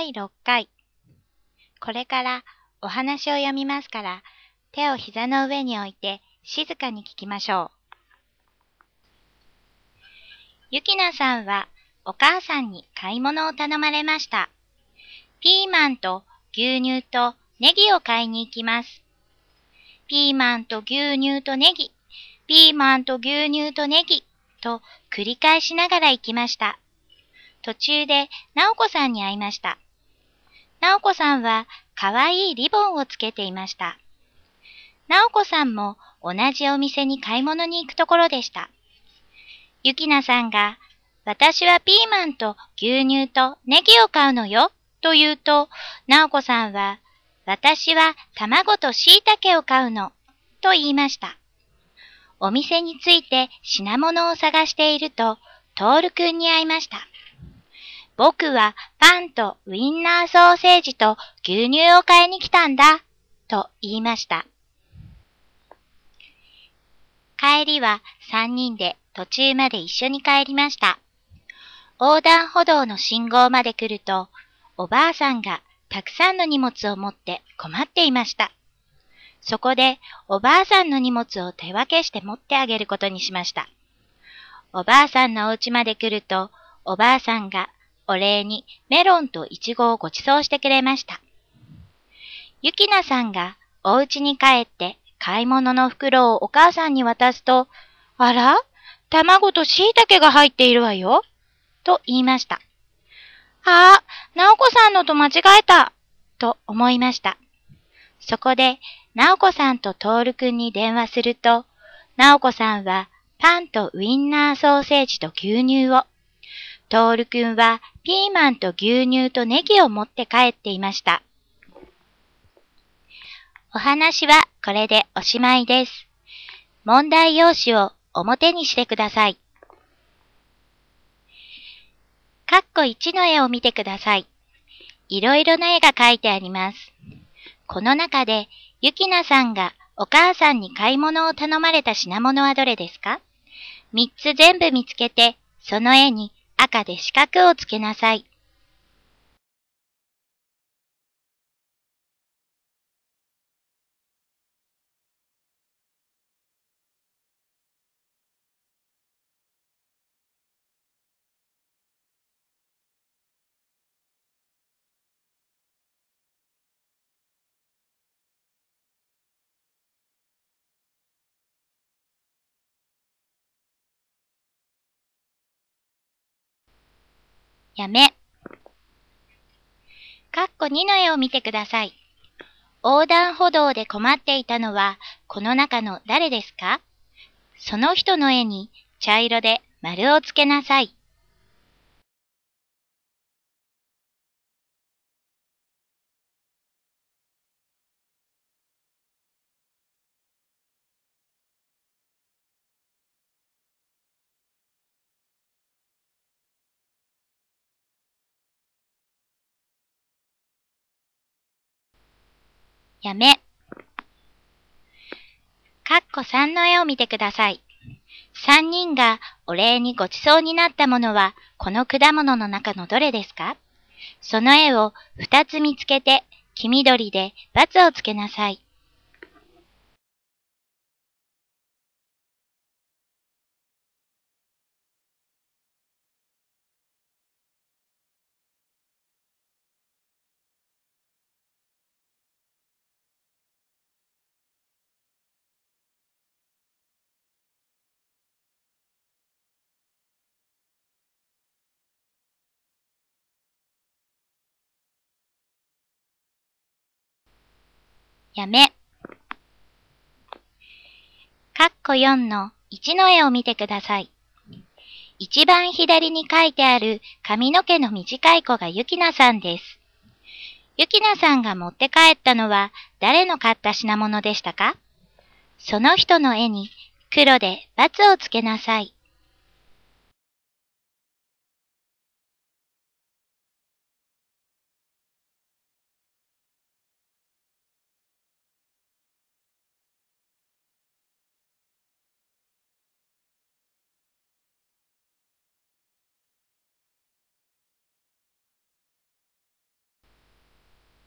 第6回。これからお話を読みますから、手を膝の上に置いて静かに聞きましょう。ゆきなさんはお母さんに買い物を頼まれました。ピーマンと牛乳とネギを買いに行きます。ピーマンと牛乳とネギ、ピーマンと牛乳とネギと繰り返しながら行きました。途中でなおこさんに会いました。なおこさんはかわいいリボンをつけていました。なおこさんも同じお店に買い物に行くところでした。ゆきなさんが、私はピーマンと牛乳とネギを買うのよ、と言うと、なおこさんは、私は卵と椎茸を買うの、と言いました。お店について品物を探していると、トールくんに会いました。僕はパンとウインナーソーセージと牛乳を買いに来たんだ、と言いました。帰りは3人で途中まで一緒に帰りました。横断歩道の信号まで来ると、おばあさんがたくさんの荷物を持って困っていました。そこでおばあさんの荷物を手分けして持ってあげることにしました。おばあさんのお家まで来ると、おばあさんがお礼にメロンとイチゴをご馳走してくれました。ゆきなさんがお家に帰って買い物の袋をお母さんに渡すと、あら、卵と椎茸が入っているわよ、と言いました。ああ、なおこさんのと間違えた、と思いました。そこで、なおこさんとトールくんに電話すると、なおこさんはパンとウインナーソーセージと牛乳を、トールくんはピーマンと牛乳とネギを持って帰っていました。お話はこれでおしまいです。問題用紙を表にしてください。括弧1の絵を見てください。いろいろな絵が描いてあります。この中で、ゆきなさんがお母さんに買い物を頼まれた品物はどれですか？3つ全部見つけて、その絵に赤で四角をつけなさい。やめ。括弧2の絵を見てください。横断歩道で困っていたのは、この中の誰ですか？その人の絵に茶色で丸をつけなさい。やめ。括弧3の絵を見てください。3人がお礼にごちそうになったものは、この果物の中のどれですか？その絵を2つ見つけて、黄緑で×をつけなさい。やめ。括弧4の1の絵を見てください。一番左に書いてある髪の毛の短い子がゆきなさんです。ゆきなさんが持って帰ったのは誰の買った品物でしたか？その人の絵に黒で×をつけなさい。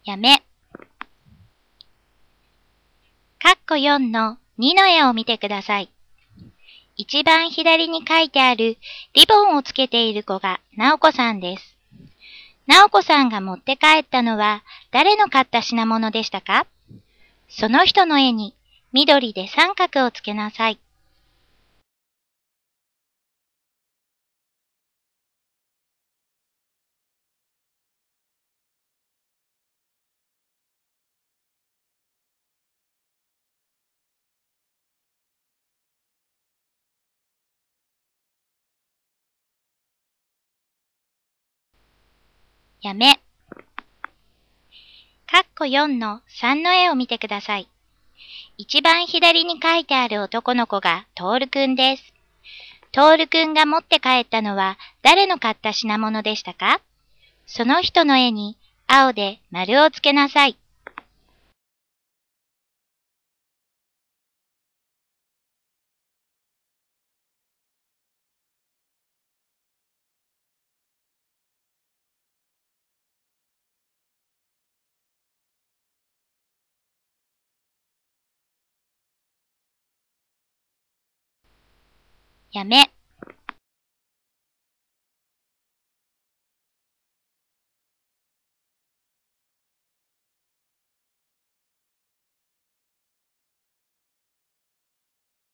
やめ。カッコ4の2の絵を見てください。一番左に書いてあるリボンをつけている子がなおこさんです。なおこさんが持って帰ったのは誰の買った品物でしたか？その人の絵に緑で三角をつけなさい。やめ。カッコ4の3の絵を見てください。一番左に書いてある男の子がトールくんです。トールくんが持って帰ったのは誰の買った品物でしたか？その人の絵に青で丸をつけなさい。やめ。